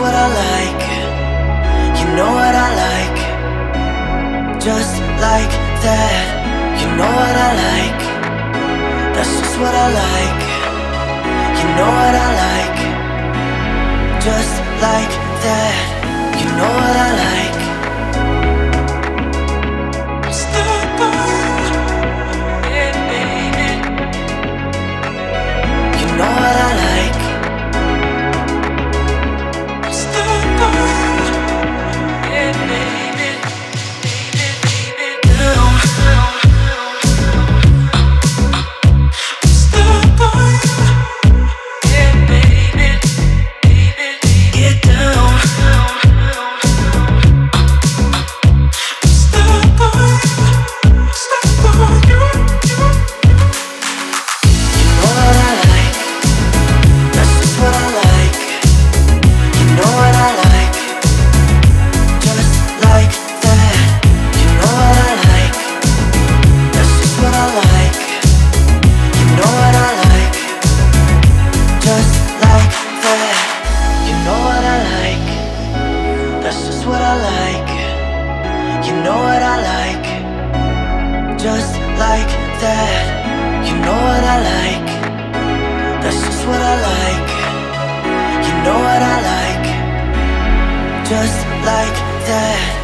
what I like. You know what I like. Just like that. You know what I like. That's just what I like. You know what I like. Just like that. You know what I like. Step on, baby. You know what I like. Step on, baby. Down. Step on, baby. Get down. Step on, you. You know what I like. That's just what I like. You know what I like. Just like that. You know what I like. That's just what I like. You know what I like. Just like that. You know what I like. That's just what I like. You know what I like. Just like that. You know what I like. That's just what I like. You know what I like. Just like that.